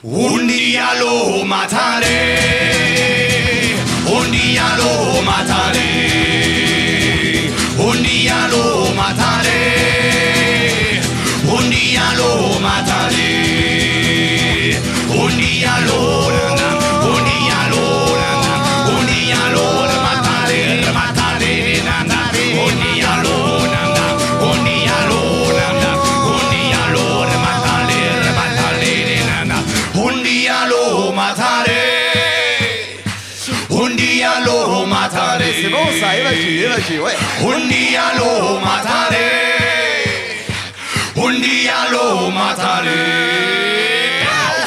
Un día lo mataré, un día lo mataré, un día lo mataré, un día lo mataré, un día lo C'est bon ça, évacue, ouais. Un día lo mataré, un día lo mataré.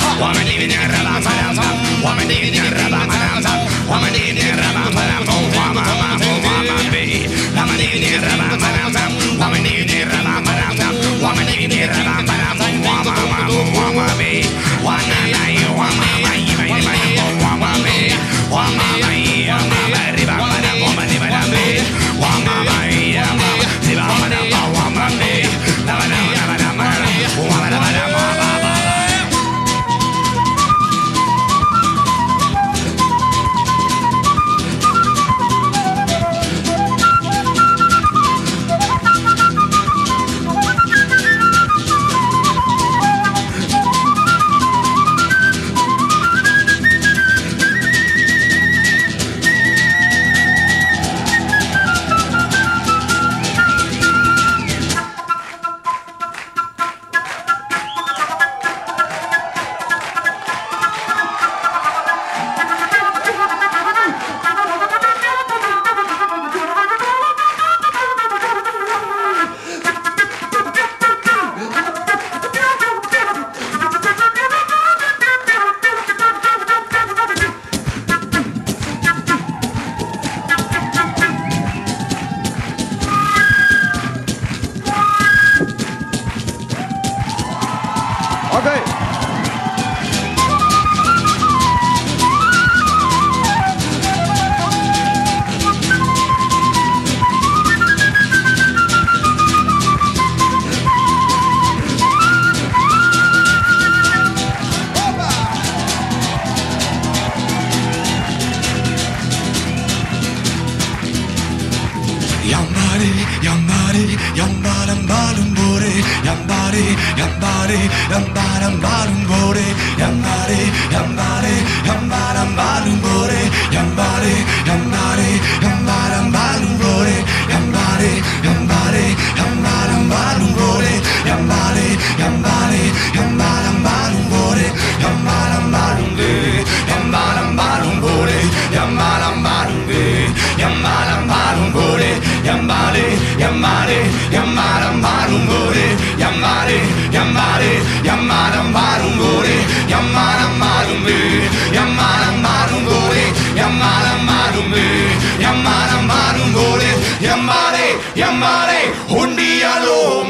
Un día lo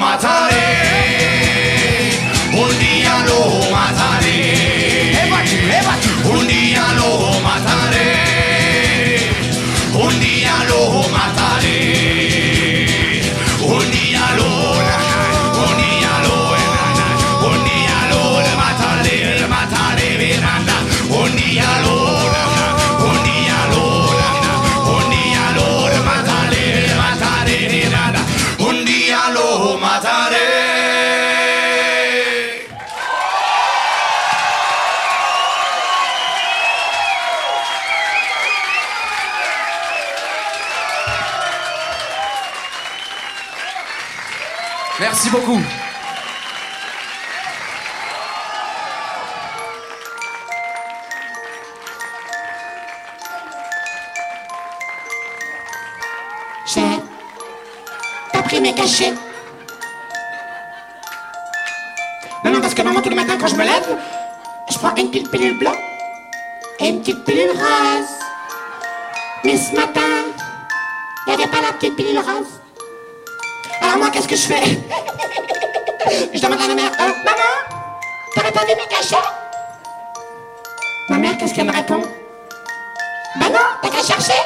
mataré, un día lo mataré, un día lo mataré, un día lo mataré, un día lo mataré, Miranda, un día lo mataré. Merci beaucoup. J'ai pas pris mes cachets. Non, parce que maman, tous les matins, quand je me lève, je prends une petite pilule bleue et une petite pilule rose. Mais ce matin, il n'y avait pas la petite pilule rose. Alors moi, qu'est-ce que je fais? Je demande à ma mère, maman, t'aurais pas vu mes cachets? Ma mère, qu'est-ce qu'elle me répond? Bah non, t'as qu'à chercher.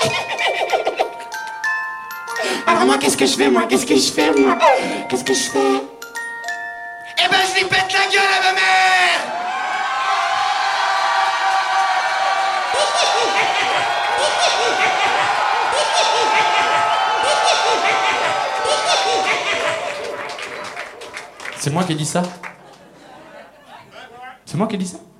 Alors moi, qu'est-ce que je fais, moi? Qu'est-ce que je fais? Eh ben, je lui pète la gueule à ma mère. C'est moi qui ai dit ça? C'est moi qui ai dit ça?